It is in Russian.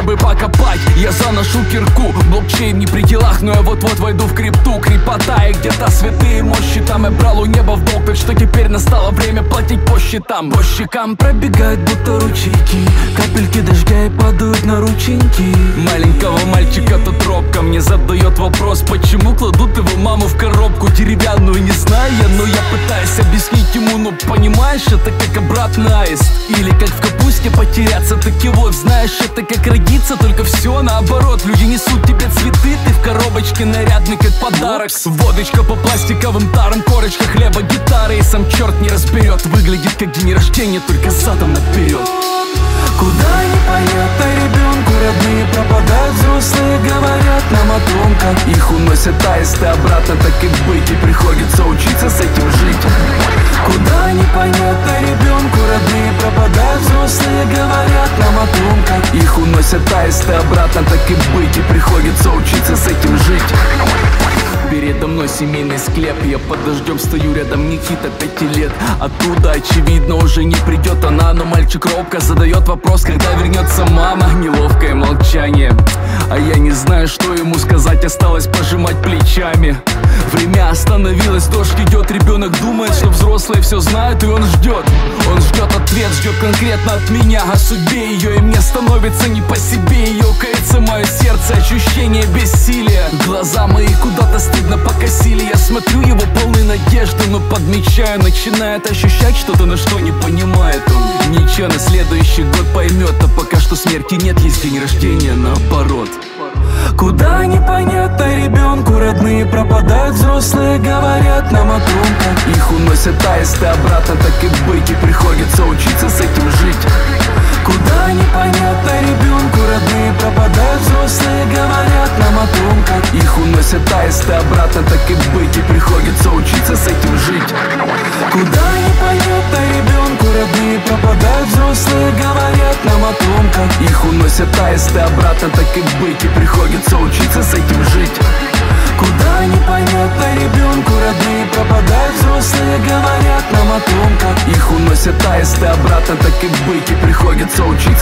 бы покопать. Я заношу кирку, блокчейн не при делах, но я вот-вот войду в крипту. Крепота и где-то святые мощи. Там я брал у неба в долг, так что теперь настало время платить по счетам. По щекам пробегают будто ручейки, капельки дождя и падают на рученьки. Маленького мальчика тут робко мне задает вопрос, почему кладут его маму в коробку деревянную. Не знаю я, но я пытаюсь объяснить ему, но понимаешь, это как обратный аист. Или как в капусте потеряться, так и вот, знаешь, это как родиться, только все наоборот. Люди несут тебе цветы, ты в коробочке нарядный, как подарок. Водочка по пластиковым тарам, корочка хлеба, гитары, и сам черт не разберет. Выглядит как день рождения, только задом наперед. Куда непонятно ребенку, родные пропадают, взрослые говорят нам о том, как их уносят аисты обратно, так и быть, и приходится учиться с этим жить. Куда непонятно ребенку, родные пропадают, взрослые говорят нам о том, как их уносят аисты обратно, так и быть, и приходится учиться с этим жить. Передо мной семейный склеп, я под дождем стою, рядом Никита 5 лет. Оттуда, очевидно, уже не придет она, но мальчик робко задает вопрос, когда вернется мама. Неловкое молчание, а я не знаю, что ему сказать, осталось пожимать плечами. Время остановилось, дождь идет, ребенок думает, что взрослые все знают, и он ждет. Он ждет ответ, ждет конкретно от меня о судьбе ее, и мне становится не по себе. Ее кается мое сердце, ощущение бессилия. Глаза мои куда-то стыдно покосили, я смотрю его полный надежды, но подмечаю, начинает ощущать что-то, на что не понимает он. Ничего, на следующий год поймет, а пока что смерти нет, есть день рождения наоборот. Куда непонятно ребенку, родные пропадают, взрослые говорят нам о том, как их уносят аисты обратно, так и быть, и приходится учиться с этим жить. Куда непонятно ребенку, родные пропадают, взрослые говорят нам о том, как их уносят аисты обратно, так и быть, и приходится учиться с этим жить. Куда непонятно ребенку, родные пропадают, взрослые говорят нам о том, как их уносят аисты обратно, так и быть, и приходится учиться с этим жить. Куда непонятно ребенку, родные пропадают, взрослые говорят нам о том, как их уносят аисты обратно, так и быть, и приходится учиться